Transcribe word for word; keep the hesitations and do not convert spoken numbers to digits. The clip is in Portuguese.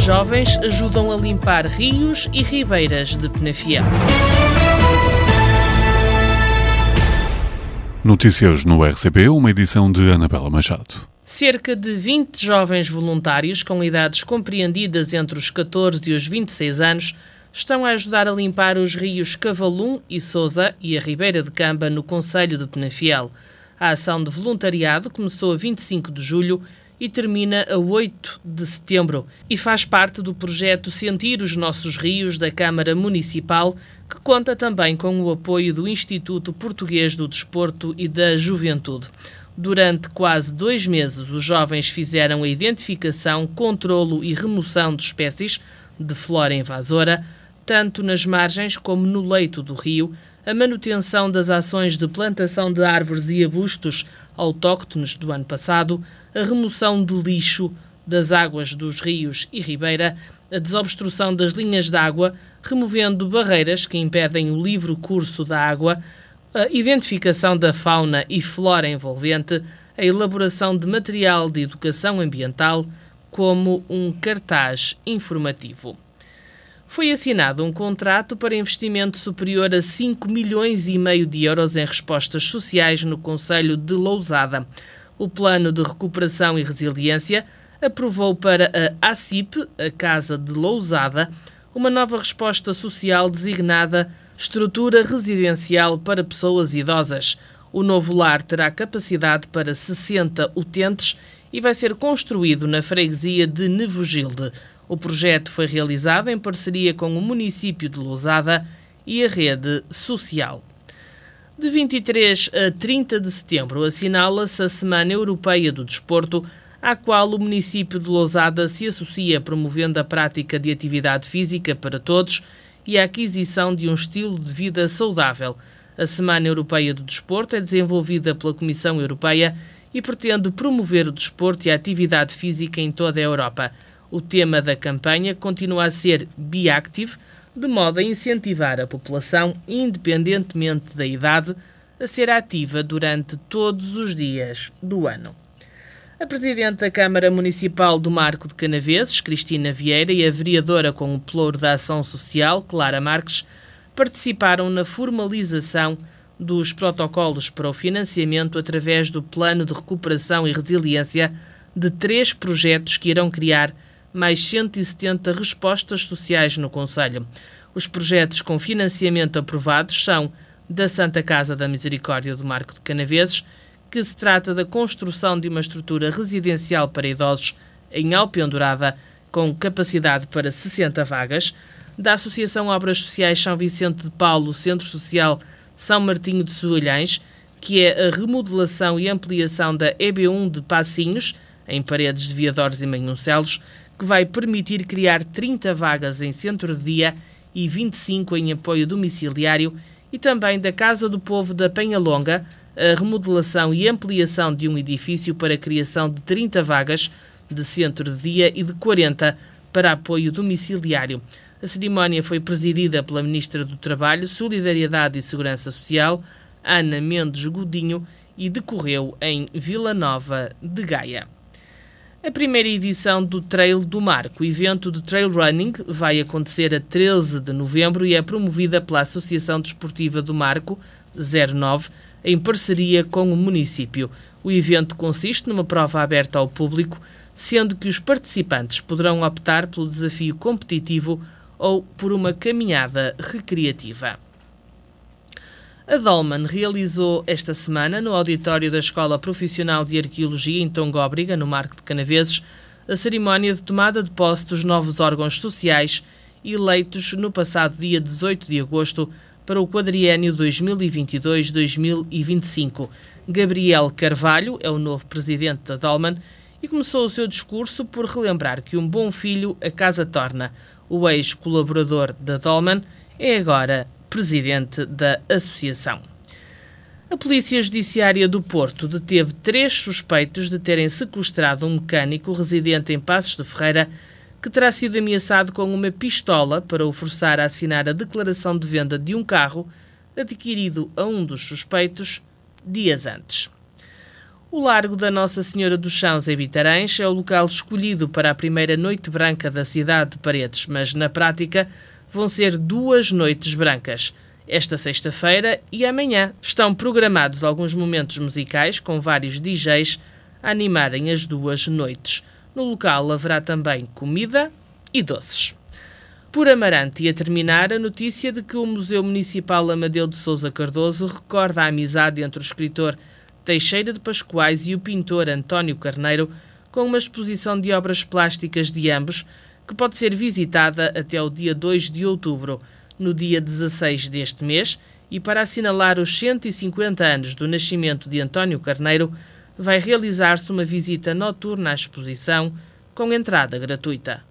Jovens ajudam a limpar rios e ribeiras de Penafiel. Notícias no R C P, uma edição de Anabela Machado. Cerca de vinte jovens voluntários com idades compreendidas entre os catorze e os vinte e seis anos estão a ajudar a limpar os rios Cavalum e Sousa e a Ribeira de Camba no concelho de Penafiel. A ação de voluntariado começou a vinte e cinco de julho e termina a oito de setembro e faz parte do projeto Sentir os Nossos Rios da Câmara Municipal, que conta também com o apoio do Instituto Português do Desporto e da Juventude. Durante quase dois meses, os jovens fizeram a identificação, controlo e remoção de espécies de flora invasora, tanto nas margens como no leito do rio, a manutenção das ações de plantação de árvores e arbustos autóctones do ano passado, a remoção de lixo das águas dos rios e ribeira, a desobstrução das linhas de água, removendo barreiras que impedem o livre curso da água, a identificação da fauna e flora envolvente, a elaboração de material de educação ambiental, como um cartaz informativo. Foi assinado um contrato para investimento superior a cinco milhões e meio de euros em respostas sociais no concelho de Lousada. O Plano de Recuperação e Resiliência aprovou para a ACIP, a Casa de Lousada, uma nova resposta social designada Estrutura Residencial para Pessoas Idosas. O novo lar terá capacidade para sessenta utentes e vai ser construído na freguesia de Nevogilde. O projeto foi realizado em parceria com o município de Lousada e a rede social. De vinte e três a trinta de setembro assinala-se a Semana Europeia do Desporto, à qual o município de Lousada se associa, promovendo a prática de atividade física para todos e a aquisição de um estilo de vida saudável. A Semana Europeia do Desporto é desenvolvida pela Comissão Europeia e pretende promover o desporto e a atividade física em toda a Europa. O tema da campanha continua a ser Be Active, de modo a incentivar a população, independentemente da idade, a ser ativa durante todos os dias do ano. A Presidente da Câmara Municipal do Marco de Canaveses, Cristina Vieira, e a vereadora com o pelouro da Ação Social, Clara Marques, participaram na formalização dos protocolos para o financiamento através do Plano de Recuperação e Resiliência de três projetos que irão criar mais cento e setenta respostas sociais no concelho. Os projetos com financiamento aprovados são da Santa Casa da Misericórdia do Marco de Canaveses, que se trata da construção de uma estrutura residencial para idosos em Alpendurada, com capacidade para sessenta vagas, da Associação Obras Sociais São Vicente de Paulo, Centro Social São Martinho de Soalhães, que é a remodelação e ampliação da E B um de Passinhos, em Paredes de Viadores e Manhoncelos, que vai permitir criar trinta vagas em centro de dia e vinte e cinco em apoio domiciliário, e também da Casa do Povo da Penhalonga, a remodelação e ampliação de um edifício para a criação de trinta vagas de centro de dia e de quarenta para apoio domiciliário. A cerimónia foi presidida pela Ministra do Trabalho, Solidariedade e Segurança Social, Ana Mendes Godinho, e decorreu em Vila Nova de Gaia. A primeira edição do Trail do Marco, evento de trail running, vai acontecer a treze de novembro e é promovida pela Associação Desportiva do Marco, zero nove, em parceria com o município. O evento consiste numa prova aberta ao público, sendo que os participantes poderão optar pelo desafio competitivo ou por uma caminhada recreativa. A Dolman realizou esta semana, no auditório da Escola Profissional de Arqueologia em Tongóbrega, no Marco de Canaveses, a cerimónia de tomada de posse dos novos órgãos sociais eleitos no passado dia dezoito de agosto para o quadriênio dois mil e vinte e dois a dois mil e vinte e cinco. Gabriel Carvalho é o novo presidente da Dolman e começou o seu discurso por relembrar que um bom filho a casa torna. O ex-colaborador da Dolman é agora presidente da associação. A Polícia Judiciária do Porto deteve três suspeitos de terem sequestrado um mecânico residente em Passos de Ferreira que terá sido ameaçado com uma pistola para o forçar a assinar a declaração de venda de um carro adquirido a um dos suspeitos dias antes. O Largo da Nossa Senhora dos Chãos, em Bitarães, é o local escolhido para a primeira noite branca da cidade de Paredes, mas na prática vão ser duas noites brancas. Esta sexta-feira e amanhã estão programados alguns momentos musicais com vários D Js a animarem as duas noites. No local haverá também comida e doces. Por Amarante, e a terminar, a notícia de que o Museu Municipal Amadeu de Sousa Cardoso recorda a amizade entre o escritor Teixeira de Pascoais e o pintor António Carneiro, com uma exposição de obras plásticas de ambos, que pode ser visitada até o dia dois de outubro. No dia dezasseis deste mês, e para assinalar os cento e cinquenta anos do nascimento de António Carneiro, vai realizar-se uma visita noturna à exposição, com entrada gratuita.